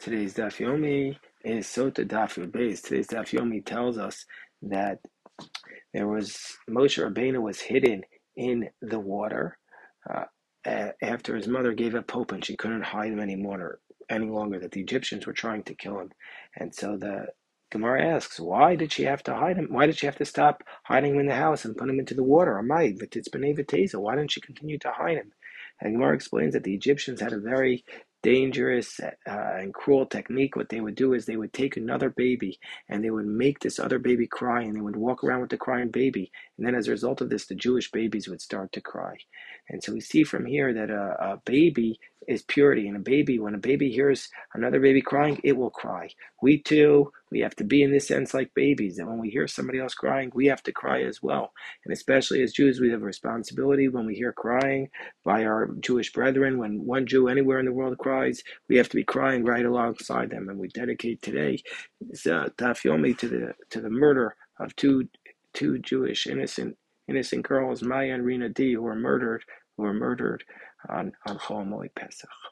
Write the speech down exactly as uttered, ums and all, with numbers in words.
Today's Daf Yomi is Sota Daf Beis. Today's Daf Yomi tells us that there was Moshe Rabbeinu was hidden in the water uh, after his mother gave up hope and she couldn't hide him anymore, any longer. That the Egyptians were trying to kill him, and so the Gemara asks, why did she have to hide him? Why did she have to stop hiding him in the house and put him into the water? Amai, it's B'nai V'teza. Why didn't she continue to hide him? And Gemara explains that the Egyptians had a very dangerous uh, and cruel technique. What they would do is they would take another baby and they would make this other baby cry, and they would walk around with the crying baby, and then as a result of this, the Jewish babies would start to cry. And so we see from here that a, a baby is purity, and a baby, when a baby hears another baby crying, it will cry. We too, we have to be in this sense like babies, that when we hear somebody else crying, we have to cry as well. And especially as Jews, we have a responsibility when we hear crying by our Jewish brethren. When one Jew anywhere in the world cries, we have to be crying right alongside them. And we dedicate today this uh, Daf Yomi to the to the murder of two two Jewish innocent innocent girls, Maya and Rina D, who were murdered who were murdered on on Chol Hamoed Pesach.